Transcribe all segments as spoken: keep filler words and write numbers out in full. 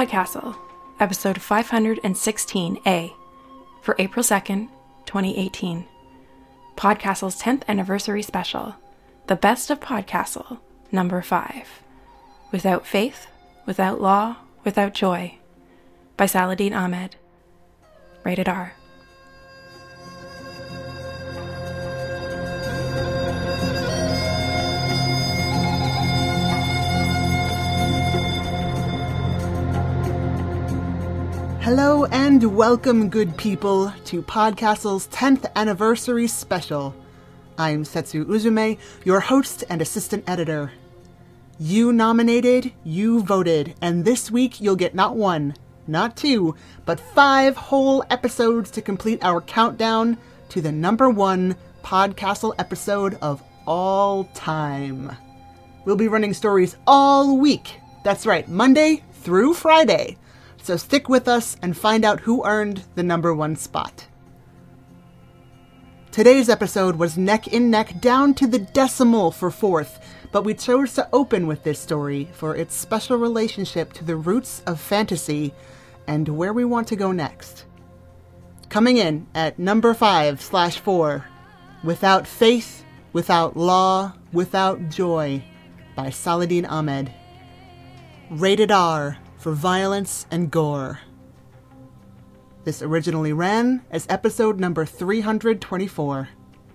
Podcastle, episode five hundred sixteen A, for April second, twenty eighteen. Podcastle's tenth anniversary special, The Best of Podcastle, number five. Without Faith, Without Law, Without Joy, by Saladin Ahmed. Rated R. Hello and welcome, good people, to Podcastle's tenth anniversary special. I'm Setsu Uzume, your host and assistant editor. You nominated, you voted, and this week you'll get not one, not two, but five whole episodes to complete our countdown to the number one Podcastle episode of all time. We'll be running stories all week. That's right, Monday through Friday. So stick with us and find out who earned the number one spot. Today's episode was neck and neck down to the decimal for fourth, but we chose to open with this story for its special relationship to the roots of fantasy and where we want to go next. Coming in at number five slash four, Without Faith, Without Law, Without Joy, by Saladin Ahmed. Rated R. For violence and gore. This originally ran as episode number three hundred twenty-four.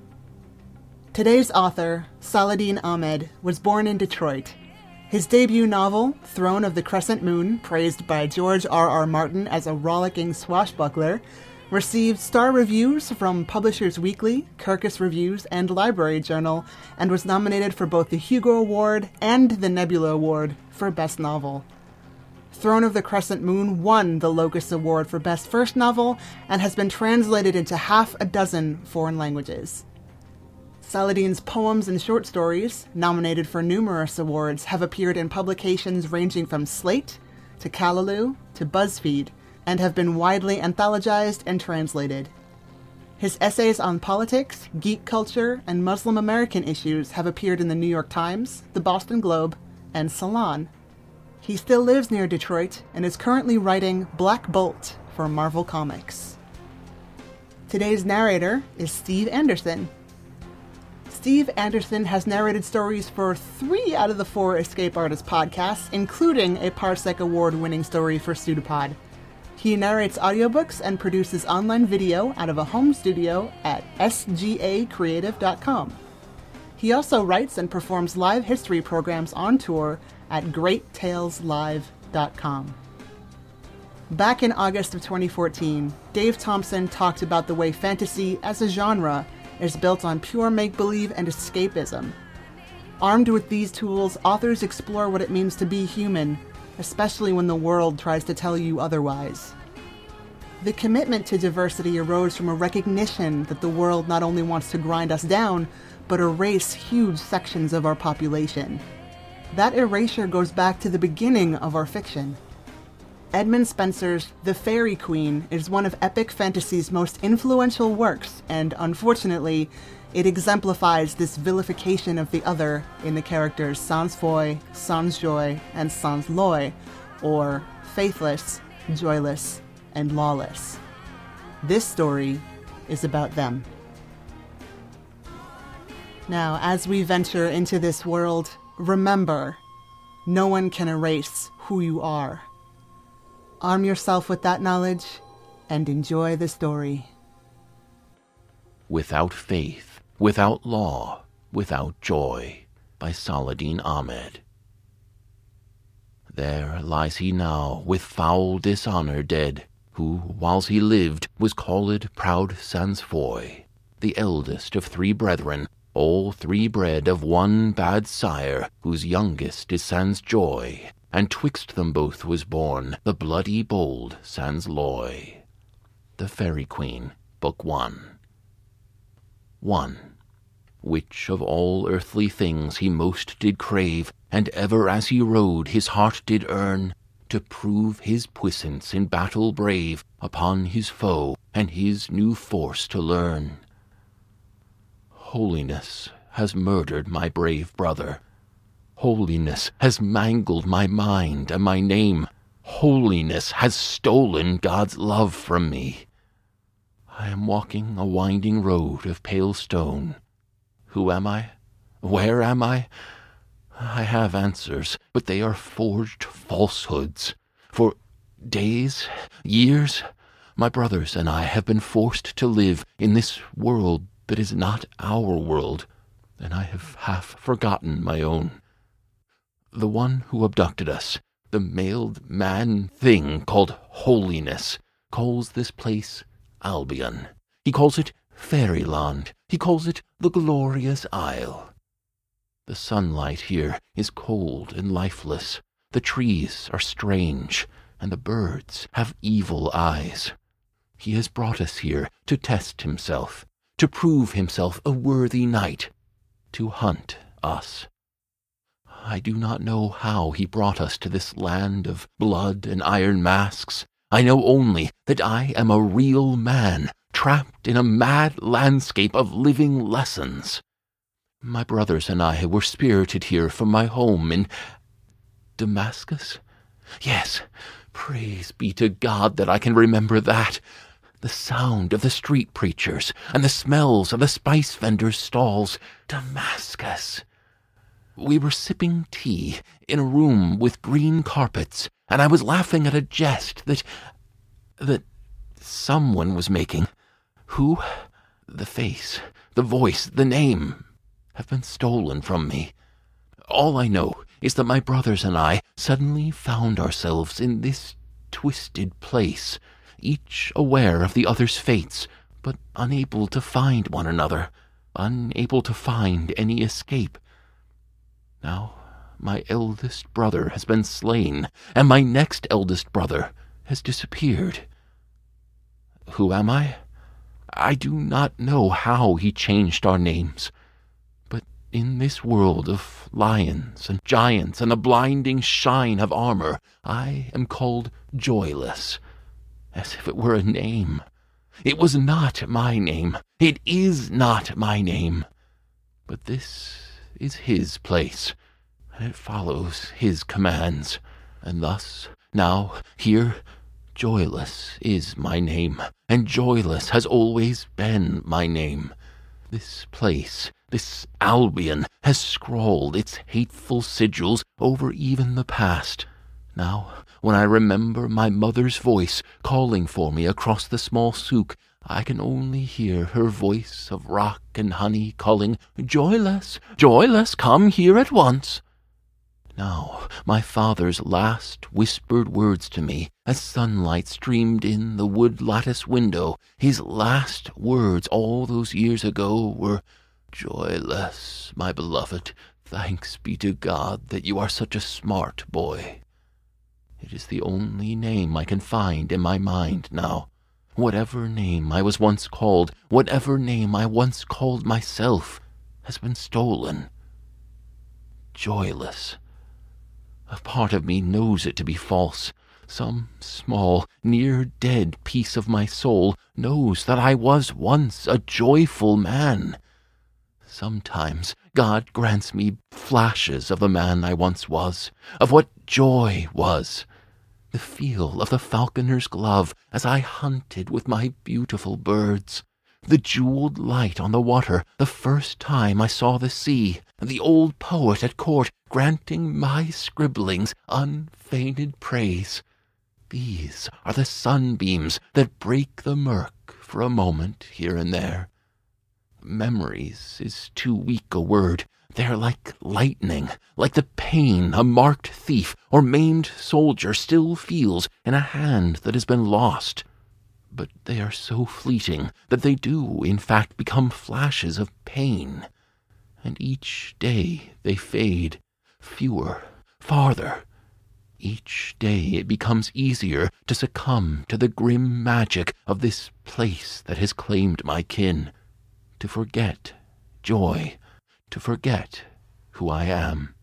Today's author, Saladin Ahmed, was born in Detroit. His debut novel, Throne of the Crescent Moon, praised by George R R. Martin as a rollicking swashbuckler, received star reviews from Publishers Weekly, Kirkus Reviews, and Library Journal, and was nominated for both the Hugo Award and the Nebula Award for Best Novel. Throne of the Crescent Moon won the Locus Award for Best First Novel and has been translated into half a dozen foreign languages. Saladin's poems and short stories, nominated for numerous awards, have appeared in publications ranging from Slate to Callaloo to BuzzFeed and have been widely anthologized and translated. His essays on politics, geek culture, and Muslim American issues have appeared in the New York Times, the Boston Globe, and Salon. He still lives near Detroit and is currently writing Black Bolt for Marvel Comics. Today's narrator is Steve Anderson. Steve Anderson has narrated stories for three out of the four Escape Artist podcasts, including a Parsec Award-winning story for Pseudopod. He narrates audiobooks and produces online video out of a home studio at s g a creative dot com. He also writes and performs live history programs on tour at great tales live dot com. Back in August of twenty fourteen, Dave Thompson talked about the way fantasy as a genre is built on pure make-believe and escapism. Armed with these tools, authors explore what it means to be human, especially when the world tries to tell you otherwise. The commitment to diversity arose from a recognition that the world not only wants to grind us down, but erase huge sections of our population. That erasure goes back to the beginning of our fiction. Edmund Spenser's The Fairy Queen is one of epic fantasy's most influential works, and unfortunately, it exemplifies this vilification of the other in the characters Sans Foy, Sans Joy, and Sans Loy, or faithless, joyless, and lawless. This story is about them. Now, as we venture into this world, remember, no one can erase who you are. Arm yourself with that knowledge and enjoy the story. Without Faith, Without Law, Without Joy, by Saladin Ahmed. There lies he now, with foul dishonour dead, who, whiles he lived, was called proud Sans Foy, the eldest of three brethren, all three bred of one bad sire, whose youngest is Sans Joy, and twixt them both was born the bloody bold Sans Loy. The Fairy Queen, Book One. One. Which of all earthly things he most did crave, and ever as he rode his heart did earn, to prove his puissance in battle brave upon his foe, and his new force to learn. Holiness has murdered my brave brother. Holiness has mangled my mind and my name. holiness has stolen God's love from me. I am walking a winding road of pale stone. Who am I? Where am I? I have answers, but they are forged falsehoods. For days, years, my brothers and I have been forced to live in this world that is not our world, and I have half forgotten my own. The one who abducted us, the mailed man thing called holiness, calls this place Albion. He calls it Fairyland. He calls it the Glorious Isle. The sunlight here is cold and lifeless. The trees are strange, and the birds have evil eyes. He has brought us here to test himself, to prove himself a worthy knight, to hunt us. I do not know how he brought us to this land of blood and iron masks. I know only that I am a real man, trapped in a mad landscape of living lessons. My brothers and I were spirited here from my home in Damascus? Yes, praise be to God that I can remember that. The sound of the street preachers and the smells of the spice vendors' stalls. Damascus. We were sipping tea in a room with green carpets, and I was laughing at a jest that... that someone was making. Who? The face, the voice, the name have been stolen from me. All I know is that my brothers and I suddenly found ourselves in this twisted place, each aware of the other's fates, but unable to find one another, unable to find any escape. Now my eldest brother has been slain, and my next eldest brother has disappeared. Who am I? I do not know how he changed our names, but in this world of lions and giants and a blinding shine of armor, I am called Joyless, as if it were a name. It was not my name. It is not my name. But this is his place, and it follows his commands, and thus, now, here, Joyless is my name, and Joyless has always been my name. This place, this Albion, has scrawled its hateful sigils over even the past. Now, when I remember my mother's voice calling for me across the small souk, I can only hear her voice of rock and honey calling, "Joyless, Joyless, come here at once." Now, my father's last whispered words to me, as sunlight streamed in the wood lattice window, his last words all those years ago were, "Joyless, my beloved, thanks be to God that you are such a smart boy." It is the only name I can find in my mind now. Whatever name I was once called, whatever name I once called myself, has been stolen. Joyless. A part of me knows it to be false. Some small, near-dead piece of my soul knows that I was once a joyful man. Sometimes God grants me flashes of the man I once was, of what joy was. The feel of the falconer's glove as I hunted with my beautiful birds, the jeweled light on the water the first time I saw the sea, the old poet at court granting my scribblings unfeigned praise. These are the sunbeams that break the murk for a moment here and there. Memories is too weak a word. They are like lightning, like the pain a marked thief or maimed soldier still feels in a hand that has been lost. But they are so fleeting that they do, in fact, become flashes of pain. And each day they fade, fewer, farther. Each day it becomes easier to succumb to the grim magic of this place that has claimed my kin, to forget joy, to forget who I am.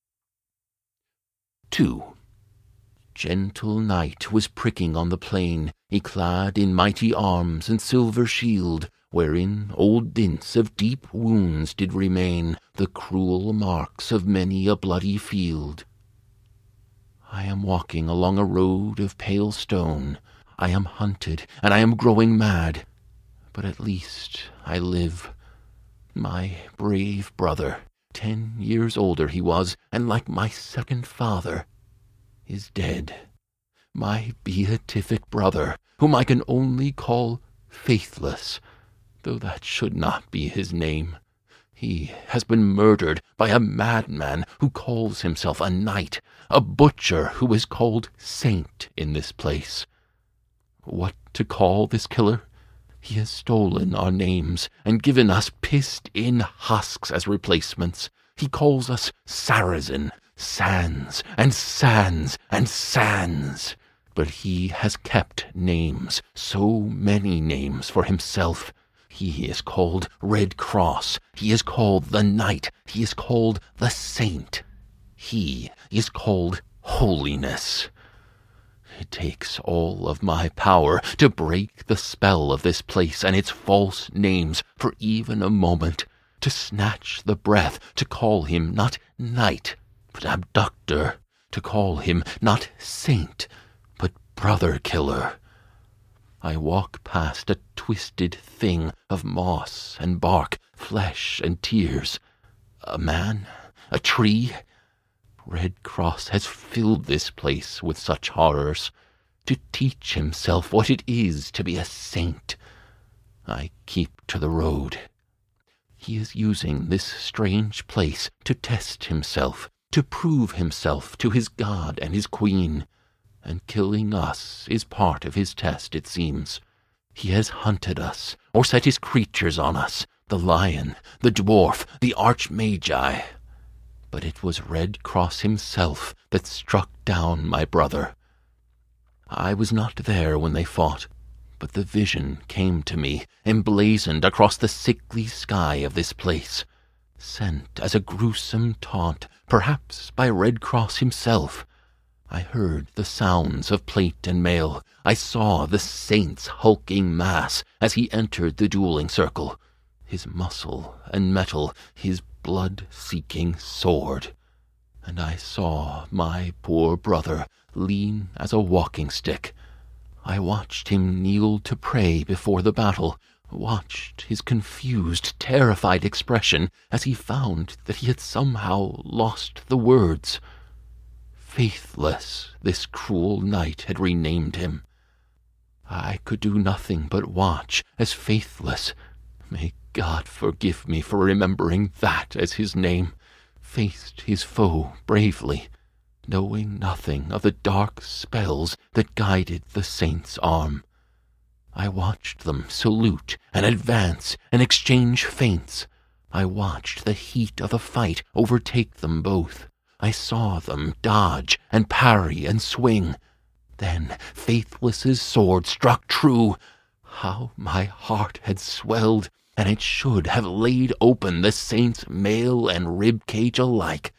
Two. Gentle night was pricking on the plain, y-clad in mighty arms and silver shield, wherein old dints of deep wounds did remain, the cruel marks of many a bloody field. I am walking along a road of pale stone. I am hunted, and I am growing mad. But at least I live. My brave brother, ten years older he was, and like my second father, is dead. My beatific brother, whom I can only call Faithless, though that should not be his name. He has been murdered by a madman who calls himself a knight, a butcher who is called Saint in this place. What to call this killer? He has stolen our names and given us pissed-in husks as replacements. He calls us Sarrazin, Sans, and Sans, and Sans. But he has kept names, so many names for himself. He is called Red Cross. He is called the Knight. He is called the Saint. He is called Holiness. It takes all of my power to break the spell of this place and its false names for even a moment, to snatch the breath, to call him not knight, but abductor, to call him not saint, but brother-killer. I walk past a twisted thing of moss and bark, flesh and tears. A man? A tree? Red Cross has filled this place with such horrors, to teach himself what it is to be a saint. I keep to the road. He is using this strange place to test himself, to prove himself to his God and his queen, and killing us is part of his test, it seems. He has hunted us, or set his creatures on us, the lion, the dwarf, the archmagi. But it was Red Cross himself that struck down my brother. I was not there when they fought, but the vision came to me, emblazoned across the sickly sky of this place, sent as a gruesome taunt, perhaps by Red Cross himself. I heard the sounds of plate and mail. I saw the saint's hulking mass as he entered the dueling circle, his muscle and metal, his blood-seeking sword. And I saw my poor brother lean as a walking stick. I watched him kneel to pray before the battle, watched his confused, terrified expression as he found that he had somehow lost the words. Faithless, this cruel knight had renamed him. I could do nothing but watch as Faithless, may God forgive me for remembering that as his name, faced his foe bravely, knowing nothing of the dark spells that guided the saint's arm. I watched them salute and advance and exchange feints. I watched the heat of the fight overtake them both. I saw them dodge and parry and swing. Then Faithless's sword struck true. How my heart had swelled, and it should have laid open the saint's mail and rib cage alike.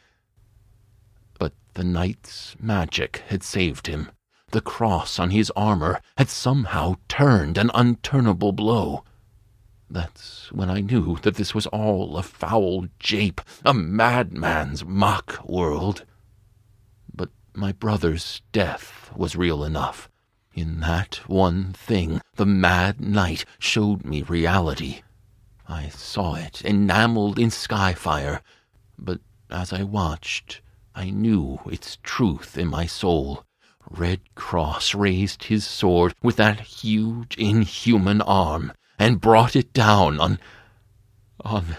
But the knight's magic had saved him. The cross on his armor had somehow turned an unturnable blow. That's when I knew that this was all a foul jape, a madman's mock world. But my brother's death was real enough. In that one thing, the mad knight showed me reality. I saw it enameled in skyfire, but as I watched, I knew its truth in my soul. Red Cross raised his sword with that huge, inhuman arm, and brought it down on... on...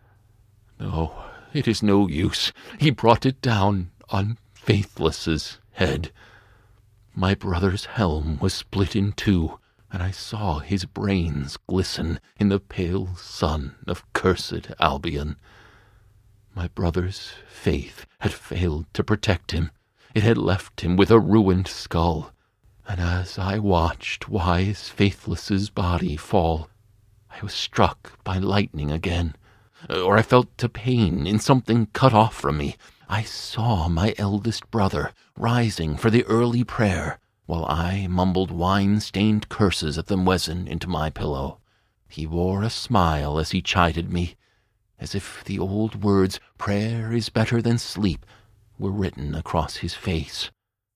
No, it is no use. He brought it down on Faithless's head. My brother's helm was split in two, and I saw his brains glisten in the pale sun of cursed Albion. My brother's faith had failed to protect him. It had left him with a ruined skull. And as I watched wise Faithless's body fall, I was struck by lightning again, or I felt a pain in something cut off from me. I saw my eldest brother rising for the early prayer, while I mumbled wine-stained curses at the muezzin into my pillow. He wore a smile as he chided me, as if the old words, "Prayer is better than sleep," were written across his face.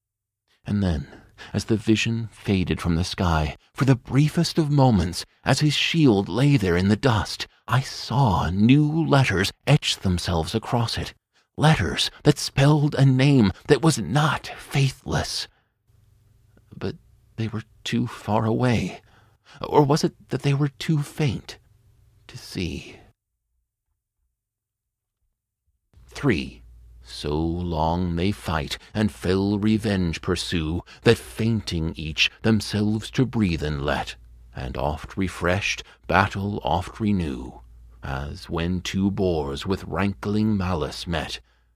And then, as the vision faded from the sky, for the briefest of moments, as his shield lay there in the dust, I saw new letters etch themselves across it. Letters that spelled a name that was not Faithless. But they were too far away. Or was it that they were too faint to see? Three. So long they fight, and fell revenge pursue, that fainting each themselves to breathen let, and oft refreshed, battle oft renew, as when two boars with rankling malice met.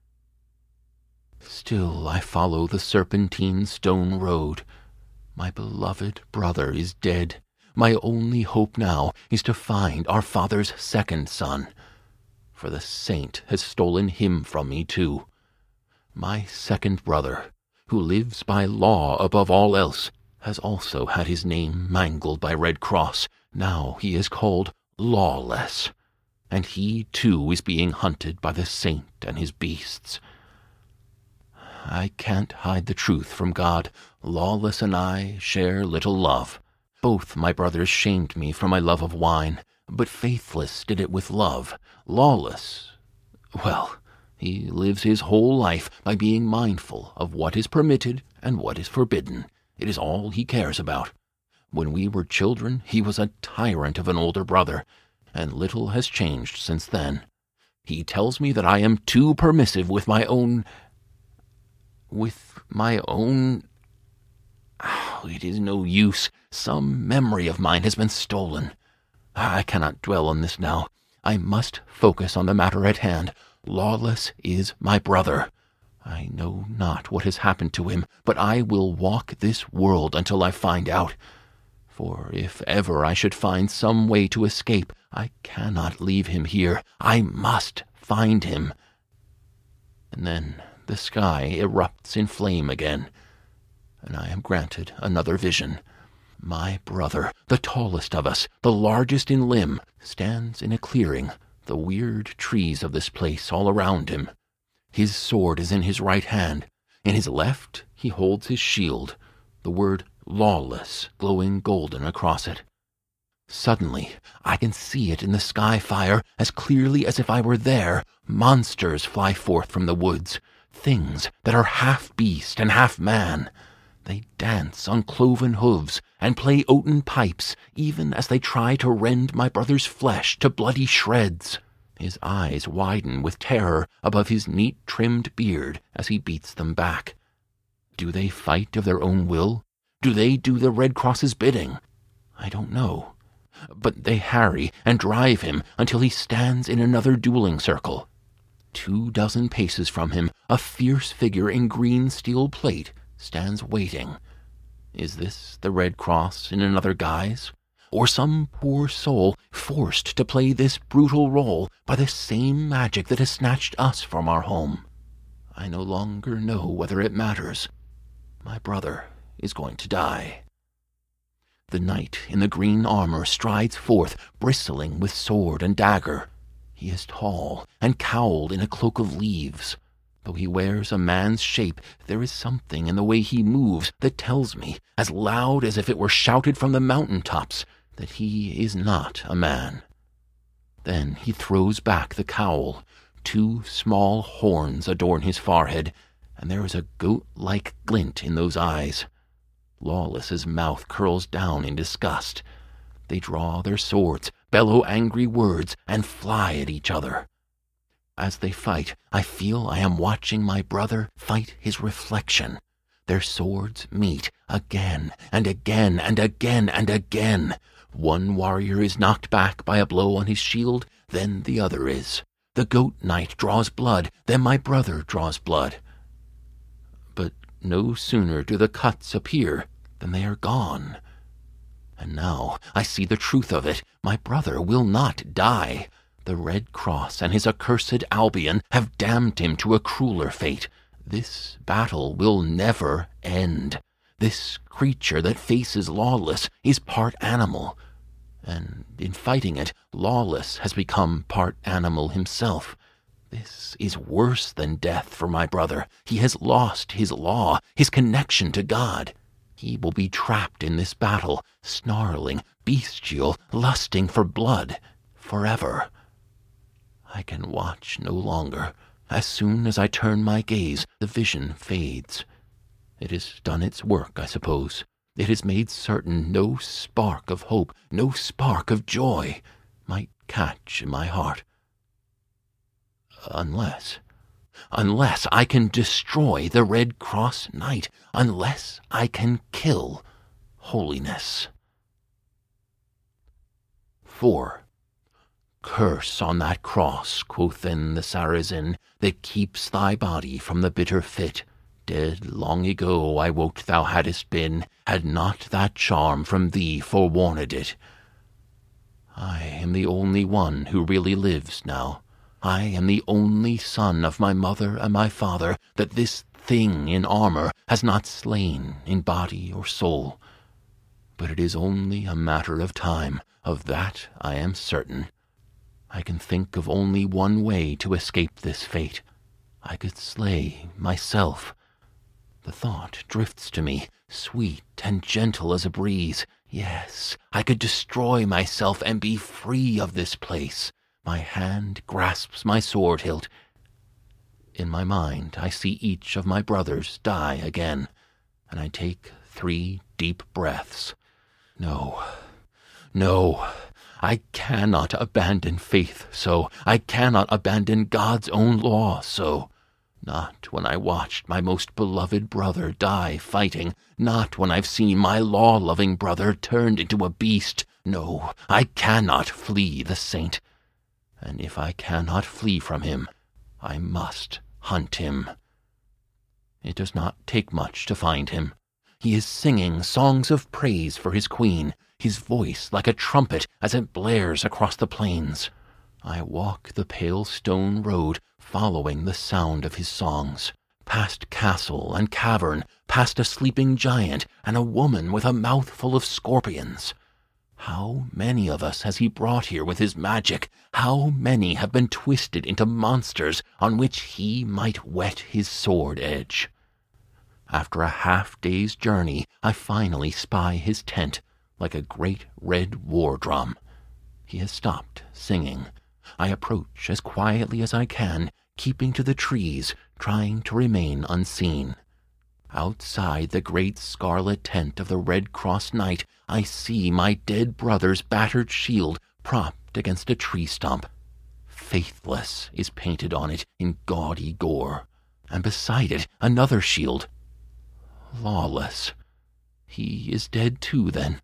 Still I follow the serpentine stone road. My beloved brother is dead. My only hope now is to find our father's second son, for the saint has stolen him from me too. My second brother, who lives by law above all else, has also had his name mangled by Red Cross. Now he is called Lawless, and he too is being hunted by the saint and his beasts. I can't hide the truth from God. Lawless and I share little love. Both my brothers shamed me for my love of wine, but Faithless did it with love. Lawless, well, he lives his whole life by being mindful of what is permitted and what is forbidden. It is all he cares about. When we were children, he was a tyrant of an older brother, and little has changed since then. He tells me that I am too permissive with my own... with my own... Oh, it is no use. Some memory of mine has been stolen. I cannot dwell on this now. I must focus on the matter at hand. Lawless is my brother. I know not what has happened to him, but I will walk this world until I find out. For if ever I should find some way to escape, I cannot leave him here. I must find him. And then the sky erupts in flame again, and I am granted another vision. My brother, the tallest of us, the largest in limb, stands in a clearing, the weird trees of this place all around him. His sword is in his right hand. In his left he holds his shield, the word Lawless glowing golden across it. Suddenly, I can see it in the sky fire as clearly as if I were there. Monsters fly forth from the woods, things that are half beast and half man. They dance on cloven hooves and play oaten pipes, even as they try to rend my brother's flesh to bloody shreds. His eyes widen with terror above his neat-trimmed beard as he beats them back. Do they fight of their own will? Do they do the Red Cross's bidding? I don't know. But they harry and drive him until he stands in another dueling circle. Two dozen paces from him, a fierce figure in green steel plate stands waiting. Is this the Red Cross in another guise? Or some poor soul forced to play this brutal role by the same magic that has snatched us from our home? I no longer know whether it matters. My brother is going to die. The knight in the green armor strides forth, bristling with sword and dagger. He is tall and cowled in a cloak of leaves. Though he wears a man's shape, there is something in the way he moves that tells me, as loud as if it were shouted from the mountain tops, that he is not a man. Then he throws back the cowl. Two small horns adorn his forehead, and there is a goat-like glint in those eyes. Lawless's mouth curls down in disgust. They draw their swords, bellow angry words, and fly at each other. As they fight, I feel I am watching my brother fight his reflection. Their swords meet again and again and again and again. One warrior is knocked back by a blow on his shield, then the other is. The goat knight draws blood, then my brother draws blood. But no sooner do the cuts appear than they are gone. And now I see the truth of it. My brother will not die. The Red Cross and his accursed Albion have damned him to a crueler fate. This battle will never end. This creature that faces Lawless is part animal, and in fighting it, Lawless has become part animal himself. This is worse than death for my brother. He has lost his law, his connection to God. He will be trapped in this battle, snarling, bestial, lusting for blood, forever. I can watch no longer. As soon as I turn my gaze, the vision fades. It has done its work, I suppose. It has made certain no spark of hope, no spark of joy might catch in my heart. Unless, unless I can destroy the Red Cross Knight, unless I can kill holiness. four. Curse on that cross, quoth then the Saracen, that keeps thy body from the bitter fit. Dead long ago I wot thou hadst been, had not that charm from thee forewarned it. I am the only one who really lives now. I am the only son of my mother and my father that this thing in armor has not slain in body or soul. But it is only a matter of time, of that I am certain. I can think of only one way to escape this fate. I could slay myself. The thought drifts to me, sweet and gentle as a breeze. Yes, I could destroy myself and be free of this place. My hand grasps my sword hilt. In my mind I see each of my brothers die again, and I take three deep breaths. No, no, I cannot abandon faith so. I cannot abandon God's own law so. Not when I watched my most beloved brother die fighting. Not when I've seen my law-loving brother turned into a beast. No, I cannot flee the saint. And if I cannot flee from him, I must hunt him. It does not take much to find him. He is singing songs of praise for his queen, his voice like a trumpet as it blares across the plains. I walk the pale stone road, following the sound of his songs, past castle and cavern, past a sleeping giant and a woman with a mouthful of scorpions. How many of us has he brought here with his magic? How many have been twisted into monsters on which he might whet his sword edge? After a half-day's journey, I finally spy his tent, like a great red war drum. He has stopped singing. I approach as quietly as I can, keeping to the trees, trying to remain unseen. Outside the great scarlet tent of the Red Cross Knight, I see my dead brother's battered shield propped against a tree stump. Faithless is painted on it in gaudy gore, and beside it another shield. Lawless. He is dead too, then.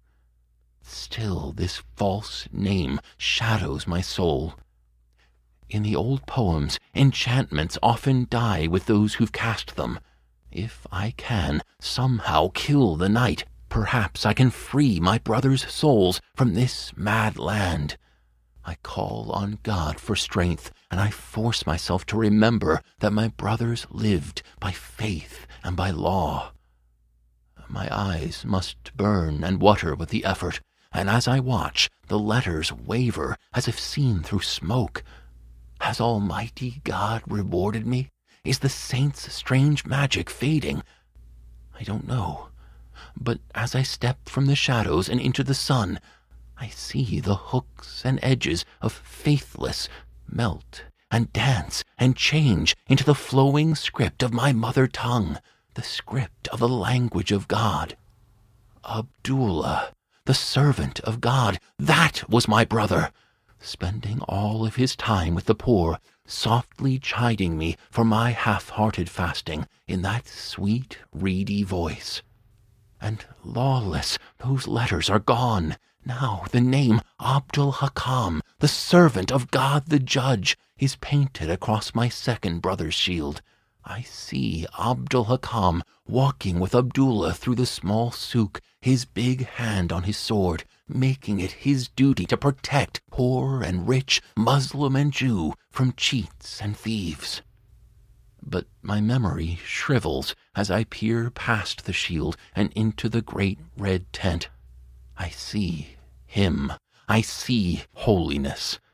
Still this false name shadows my soul. In the old poems, enchantments often die with those who've cast them. If I can somehow kill the knight, perhaps I can free my brothers' souls from this mad land. I call on God for strength, and I force myself to remember that my brothers lived by faith and by law. My eyes must burn and water with the effort, and as I watch, the letters waver as if seen through smoke. Has Almighty God rewarded me? Is the saint's strange magic fading? I don't know. But as I step from the shadows and into the sun, I see the hooks and edges of Faithless melt and dance and change into the flowing script of my mother tongue, the script of the language of God. Abdullah, the servant of God, that was my brother, spending all of his time with the poor, softly chiding me for my half-hearted fasting in that sweet, reedy voice. And Lawless, those letters are gone. Now the name Abdul Hakam, the servant of God the Judge, is painted across my second brother's shield. I see Abdul Hakam walking with Abdullah through the small souk, his big hand on his sword, making it his duty to protect poor and rich, Muslim and Jew, from cheats and thieves. But my memory shrivels as I peer past the shield and into the great red tent. I see him. I see holiness.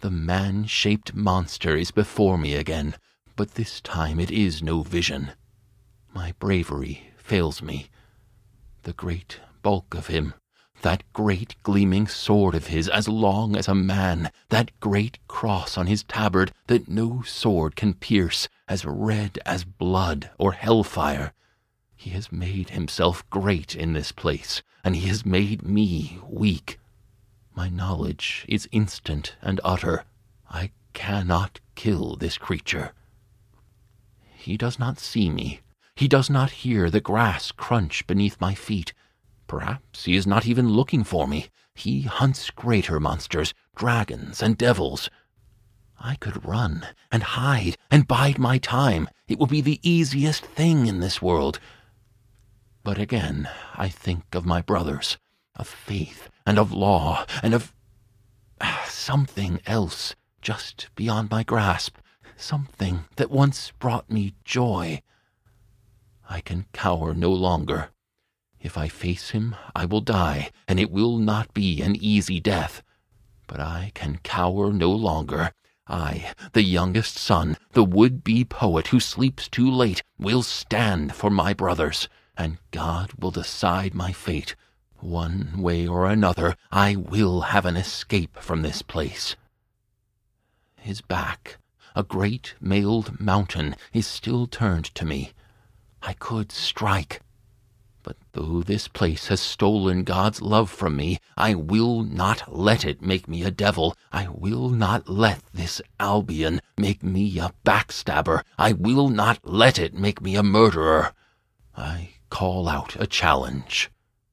The man-shaped monster is before me again, but this time it is no vision. My bravery fails me. The great bulk of him, that great gleaming sword of his as long as a man, that great cross on his tabard that no sword can pierce, as red as blood or hellfire. He has made himself great in this place, and he has made me weak. My knowledge is instant and utter. I cannot kill this creature. He does not see me. He does not hear the grass crunch beneath my feet. Perhaps he is not even looking for me. He hunts greater monsters, dragons and devils. I could run and hide and bide my time. It would be the easiest thing in this world. But again I think of my brothers, of faith and of law and of something else just beyond my grasp, something that once brought me joy. I can cower no longer. If I face him, I will die, and it will not be an easy death. But I can cower no longer. I, the youngest son, the would-be poet who sleeps too late, will stand for my brothers, and God will decide my fate. One way or another, I will have an escape from this place. His back, a great mailed mountain, is still turned to me. I could strike. But though this place has stolen God's love from me, I will not let it make me a devil. I will not let this Albion make me a backstabber. I will not let it make me a murderer. I call out a challenge.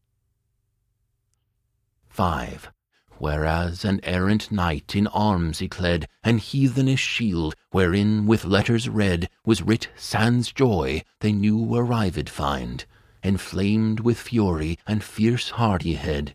Five. Whereas an errant knight in arms ycled, an heathenish shield, wherein with letters red was writ sans joy, they new arrived find, enflamed with fury and fierce hardihead.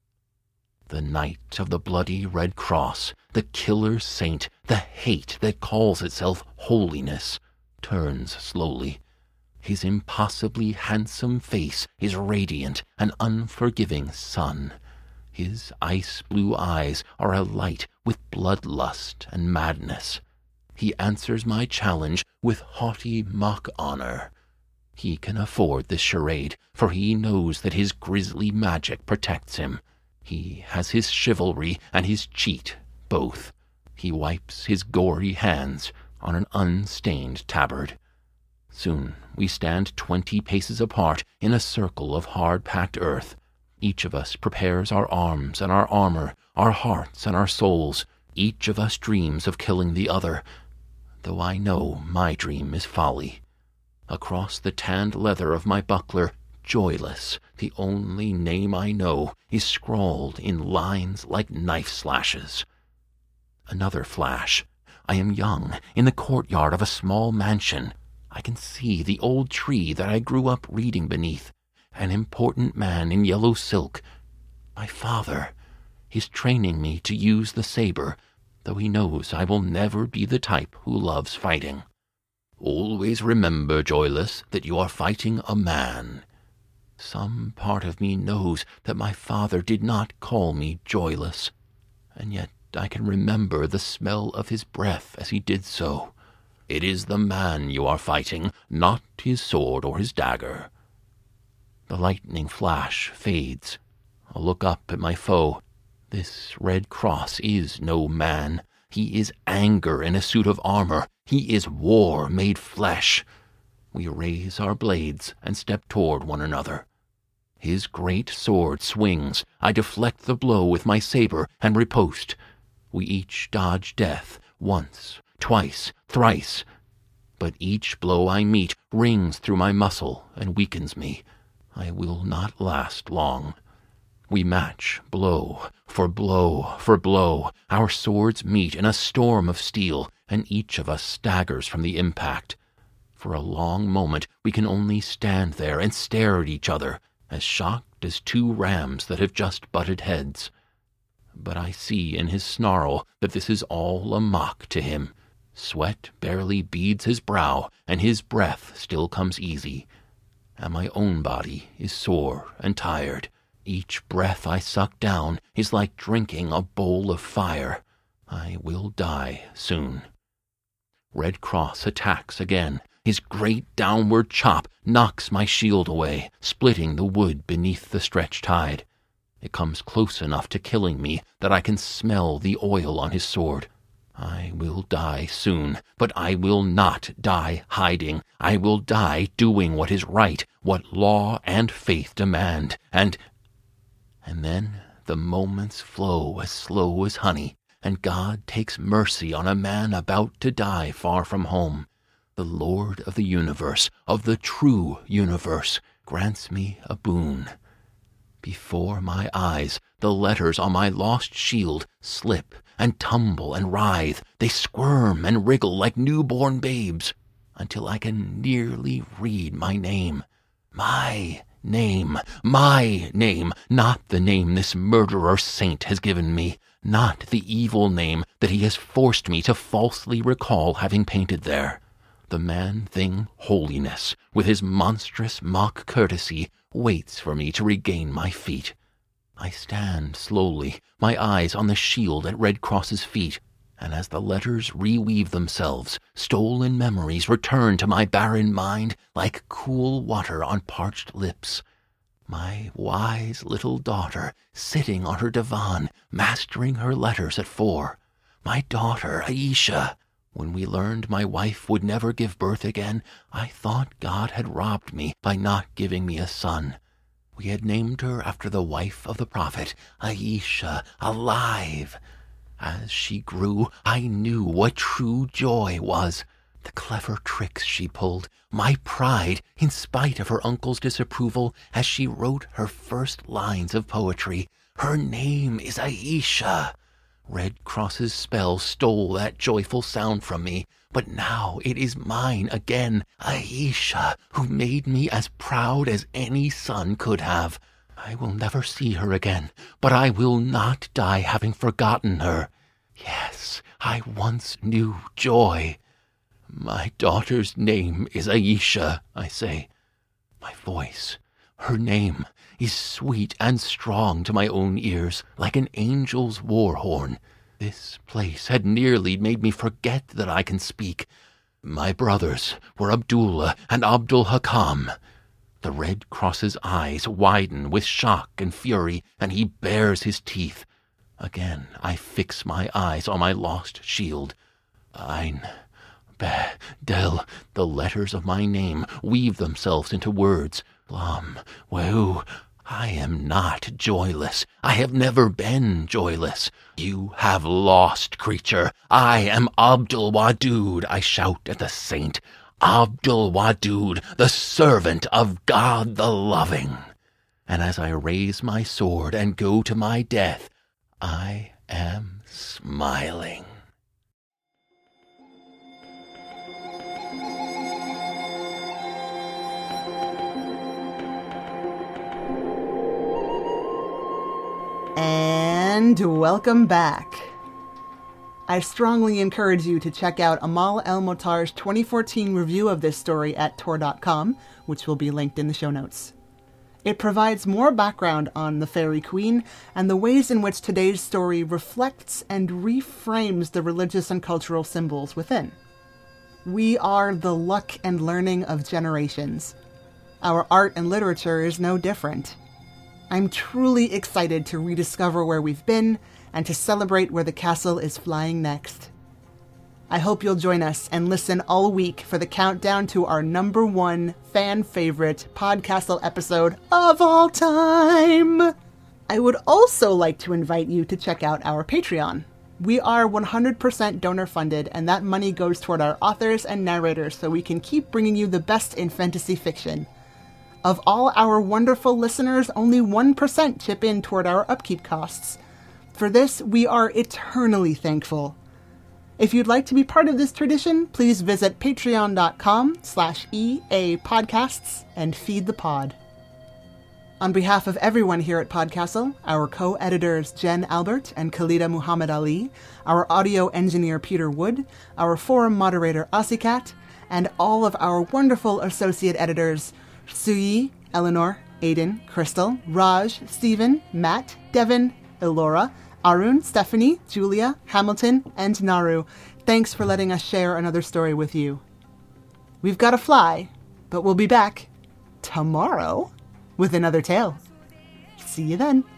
The knight of the bloody red cross, the killer saint, the hate that calls itself holiness, turns slowly. His impossibly handsome face is radiant, an unforgiving sun. His ice-blue eyes are alight with bloodlust and madness. He answers my challenge with haughty mock honor. He can afford this charade, for he knows that his grisly magic protects him. He has his chivalry and his cheat, both. He wipes his gory hands on an unstained tabard. Soon we stand twenty paces apart in a circle of hard-packed earth. Each of us prepares our arms and our armor, our hearts and our souls. Each of us dreams of killing the other, though I know my dream is folly. Across the tanned leather of my buckler, Joyless, the only name I know, is scrawled in lines like knife slashes. Another flash. I am young, in the courtyard of a small mansion. I can see the old tree that I grew up reading beneath. An important man in yellow silk. My father. He's training me to use the saber, though he knows I will never be the type who loves fighting. Always remember, Joyless, that you are fighting a man. Some part of me knows that my father did not call me Joyless, and yet I can remember the smell of his breath as he did so. It is the man you are fighting, not his sword or his dagger. The lightning flash fades. I look up at my foe. This red cross is no man. He is anger in a suit of armor. He is war made flesh. We raise our blades and step toward one another. His great sword swings. I deflect the blow with my saber and riposte. We each dodge death, once, twice, thrice. But each blow I meet rings through my muscle and weakens me. I will not last long. We match blow for blow for blow. Our swords meet in a storm of steel, and each of us staggers from the impact. For a long moment we can only stand there and stare at each other, as shocked as two rams that have just butted heads. But I see in his snarl that this is all a mock to him. Sweat barely beads his brow, and his breath still comes easy. And my own body is sore and tired. Each breath I suck down is like drinking a bowl of fire. I will die soon. Red Cross attacks again. His great downward chop knocks my shield away, splitting the wood beneath the stretched hide. It comes close enough to killing me that I can smell the oil on his sword. I will die soon, but I will not die hiding. I will die doing what is right, what law and faith demand, and... And then the moments flow as slow as honey, and God takes mercy on a man about to die far from home. The Lord of the universe, of the true universe, grants me a boon. Before my eyes, the letters on my lost shield slip and tumble and writhe. They squirm and wriggle like newborn babes, until I can nearly read my name. My name, my name, not the name this murderer saint has given me, not the evil name that he has forced me to falsely recall having painted there. The man-thing Holiness, with his monstrous mock courtesy, waits for me to regain my feet. I stand slowly, my eyes on the shield at Red Cross's feet, and as the letters reweave themselves, stolen memories return to my barren mind like cool water on parched lips. My wise little daughter, sitting on her divan, mastering her letters at four. My daughter, Aisha. When we learned my wife would never give birth again, I thought God had robbed me by not giving me a son. We had named her after the wife of the prophet, Aisha, alive. As she grew, I knew what true joy was. The clever tricks she pulled, my pride, in spite of her uncle's disapproval, as she wrote her first lines of poetry. Her name is Aisha. Red Cross's spell stole that joyful sound from me, but now it is mine again, Aisha, who made me as proud as any son could have. I will never see her again, but I will not die having forgotten her. Yes, I once knew joy. My daughter's name is Aisha, I say. My voice, her name, is sweet and strong to my own ears, like an angel's war horn. This place had nearly made me forget that I can speak. My brothers were Abdullah and Abdul Hakam. The Red Cross's eyes widen with shock and fury, and he bares his teeth. Again I fix my eyes on my lost shield. Ein, Be, Del, the letters of my name weave themselves into words. Lam, Weu, I am not joyless. I have never been joyless. You have lost, creature. I am Abdul Wadud, I shout at the saint. Abdul Wadud, the servant of God the loving. And as I raise my sword and go to my death, I am smiling. And welcome back. I strongly encourage you to check out Amal El-Motar's twenty fourteen review of this story at tor dot com, which will be linked in the show notes. It provides more background on the Fairy Queen and the ways in which today's story reflects and reframes the religious and cultural symbols within. We are the luck and learning of generations. Our art and literature is no different. I'm truly excited to rediscover where we've been and to celebrate where the castle is flying next. I hope you'll join us and listen all week for the countdown to our number one fan favorite Podcastle episode of all time. I would also like to invite you to check out our Patreon. We are one hundred percent donor funded, and that money goes toward our authors and narrators so we can keep bringing you the best in fantasy fiction. Of all our wonderful listeners, only one percent chip in toward our upkeep costs. For this, we are eternally thankful. If you'd like to be part of this tradition, please visit patreon.com slash EA podcasts and feed the pod. On behalf of everyone here at Podcastle, our co-editors Jen Albert and Khalida Muhammad Ali, our audio engineer Peter Wood, our forum moderator Asikat, and all of our wonderful associate editors Suyi, Eleanor, Aiden, Crystal, Raj, Stephen, Matt, Devin, Elora, Arun, Stephanie, Julia, Hamilton, and Naru, thanks for letting us share another story with you. We've got to fly, but we'll be back tomorrow with another tale. See you then.